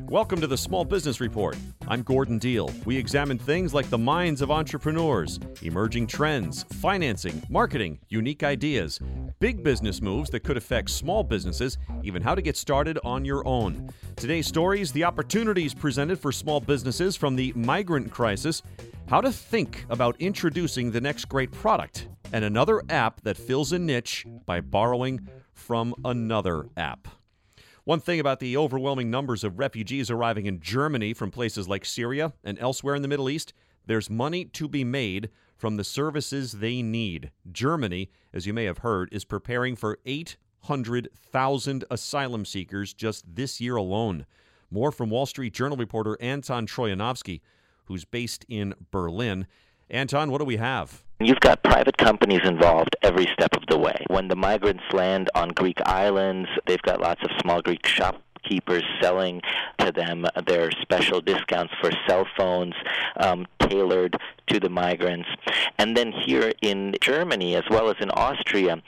Welcome to the Small Business Report. I'm Gordon Deal. We examine things like the minds of entrepreneurs, emerging trends, financing, marketing, unique ideas, big business moves that could affect small businesses, even how to get started on your own. Today's stories, the opportunities presented for small businesses from the migrant crisis, how to think about introducing the next great product, and another app that fills a niche by borrowing from another app. One thing about the overwhelming numbers of refugees arriving in Germany from places like Syria and elsewhere in the Middle East, there's money to be made from the services they need. Germany, as you may have heard, is preparing for 800,000 asylum seekers just this year alone. More from Wall Street Journal reporter Anton Troyanovsky, who's based in Berlin. Anton, what do we have? You've got private companies involved every step of the way. When the migrants land on Greek islands, they've got lots of small Greek shopkeepers selling to them their special discounts for cell phones tailored to the migrants. And then here in Germany, as well as in Austria,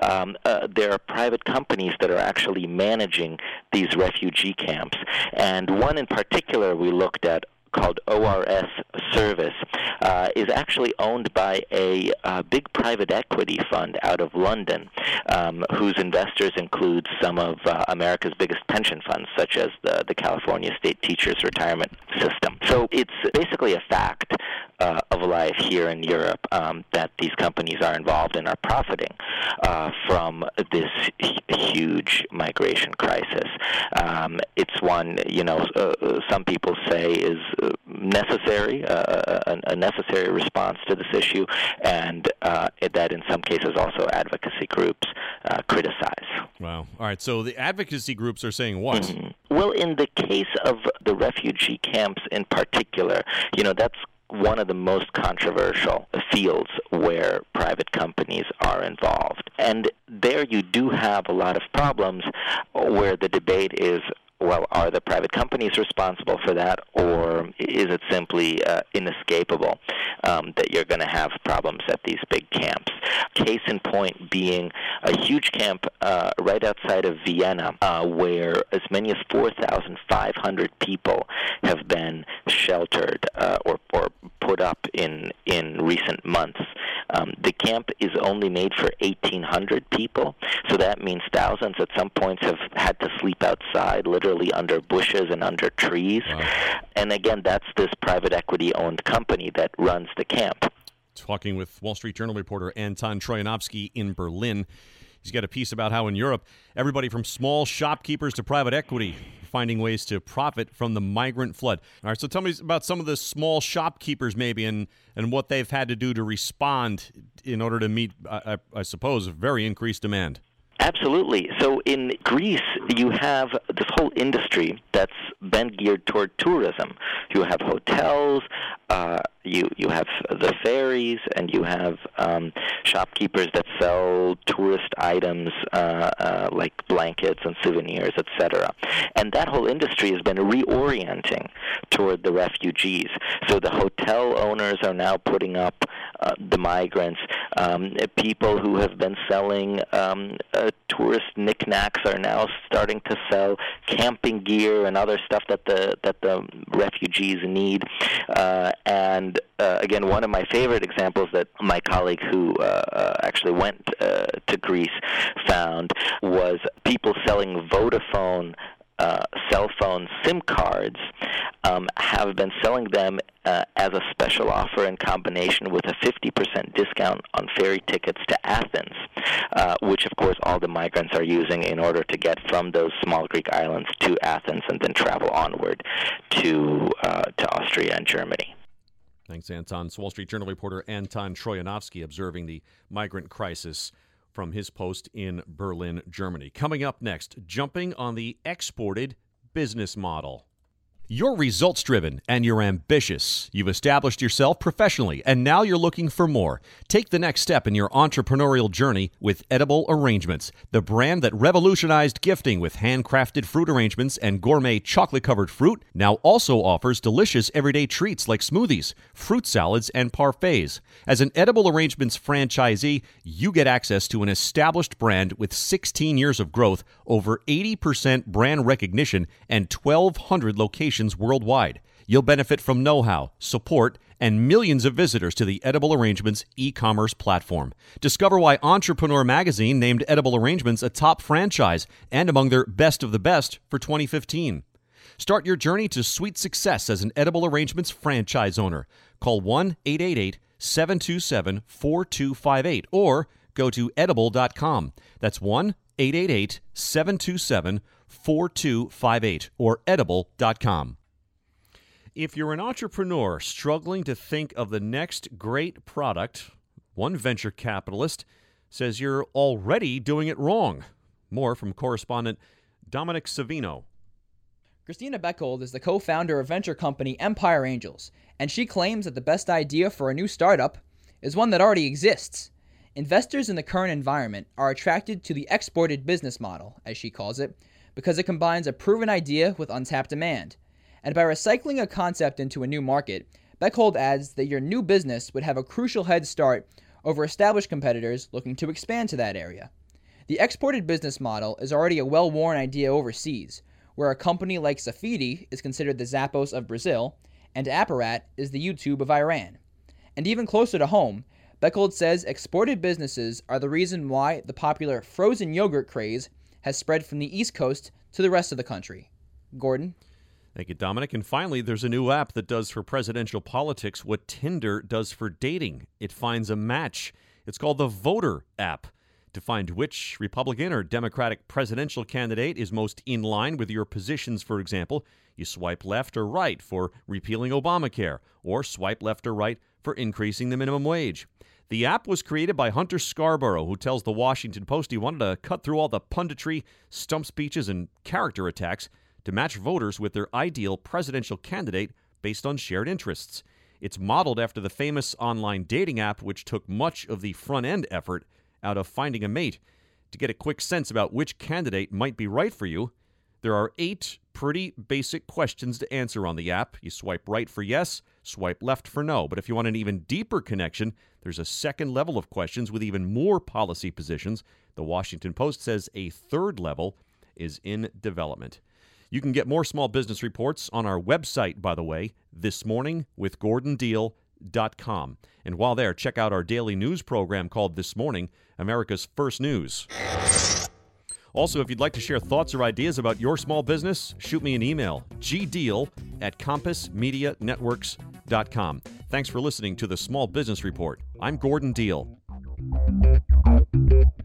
there are private companies that are actually managing these refugee camps. And one in particular we looked at, called ORS Service, is actually owned by a big private equity fund out of London, whose investors include some of America's biggest pension funds, such as the California State Teachers Retirement System. So it's basically a fact of life here in Europe that these companies are involved and are profiting from this huge migration crisis. It's one, some people say is necessary, a necessary response to this issue, and that in some cases also advocacy groups criticize. Wow. All right, so the advocacy groups are saying what? Mm-hmm. Well, in the case of the refugee camps in particular, that's one of the most controversial fields where private companies are involved. And there you do have a lot of problems where the debate is, well, are the private companies responsible for that, or is it simply inescapable that you're going to have problems at these big camps? Case in point being a huge camp right outside of Vienna, where as many as 4,500 people have been sheltered or put up in recent months. The camp is only made for 1,800 people, so that means thousands at some points have had to sleep outside, literally under bushes and under trees. Wow. And again, that's this private equity-owned company that runs the camp. Talking with Wall Street Journal reporter Anton Troyanovsky in Berlin. He's got a piece about how in Europe, everybody from small shopkeepers to private equity finding ways to profit from the migrant flood. All right, so tell me about some of the small shopkeepers maybe and what they've had to do to respond in order to meet, I suppose, very increased demand. Absolutely. So in Greece, you have this whole industry that's been geared toward tourism. You have hotels, you have the ferries, and you have shopkeepers that sell tourist items like blankets and souvenirs, etc. And that whole industry has been reorienting toward the refugees. So the hotel owners are now putting up the migrants. People who have been selling tourist knickknacks are now starting to sell camping gear and other stuff that the refugees need. And again, one of my favorite examples that my colleague who actually went to Greece found was people selling Vodafone cell phone SIM cards have been selling them as a special offer in combination with a 50% discount on ferry tickets to Athens, which, of course, all the migrants are using in order to get from those small Greek islands to Athens and then travel onward to Austria and Germany. Thanks, Anton. Wall Street Journal reporter Anton Troyanovsky observing the migrant crisis from his post in Berlin, Germany. Coming up next, jumping on the exported business model. You're results-driven and you're ambitious. You've established yourself professionally and now you're looking for more. Take the next step in your entrepreneurial journey with Edible Arrangements, the brand that revolutionized gifting with handcrafted fruit arrangements and gourmet chocolate-covered fruit, now also offers delicious everyday treats like smoothies, fruit salads, and parfaits. As an Edible Arrangements franchisee, you get access to an established brand with 16 years of growth, over 80% brand recognition, and 1,200 locations worldwide. You'll benefit from know-how, support, and millions of visitors to the Edible Arrangements e-commerce platform. Discover why Entrepreneur Magazine named Edible Arrangements a top franchise and among their best of the best for 2015. Start your journey to sweet success as an Edible Arrangements franchise owner. Call 1-888-727-4258 or go to edible.com. That's 1-888-727-4258 or edible.com. If you're an entrepreneur struggling to think of the next great product, one venture capitalist says you're already doing it wrong. More from correspondent Dominic Savino. Christina Beckold is the co-founder of venture company Empire Angels, and she claims that the best idea for a new startup is one that already exists. Investors in the current environment are attracted to the exported business model, as she calls it, because it combines a proven idea with untapped demand. And by recycling a concept into a new market, Beckold adds that your new business would have a crucial head start over established competitors looking to expand to that area. The exported business model is already a well-worn idea overseas, where a company like Safidi is considered the Zappos of Brazil, and Apparat is the YouTube of Iran. And even closer to home, Beckold says exported businesses are the reason why the popular frozen yogurt craze has spread from the East Coast to the rest of the country. Gordon? Thank you, Dominic. And finally, there's a new app that does for presidential politics what Tinder does for dating. It finds a match. It's called the Voter app. To find which Republican or Democratic presidential candidate is most in line with your positions, for example, you swipe left or right for repealing Obamacare, or swipe left or right for increasing the minimum wage. The app was created by Hunter Scarborough, who tells the Washington Post he wanted to cut through all the punditry, stump speeches, and character attacks to match voters with their ideal presidential candidate based on shared interests. It's modeled after the famous online dating app, which took much of the front-end effort out of finding a mate. To get a quick sense about which candidate might be right for you, there are 8 pretty basic questions to answer on the app. You swipe right for yes, swipe left for no. But if you want an even deeper connection, there's a second level of questions with even more policy positions. The Washington Post says a third level is in development. You can get more small business reports on our website, by the way, thismorningwithgordondeal.com. And while there, check out our daily news program called This Morning, America's First News. Also, if you'd like to share thoughts or ideas about your small business, shoot me an email, gdeal@compassmedianetworks.com. Thanks for listening to the Small Business Report. I'm Gordon Deal.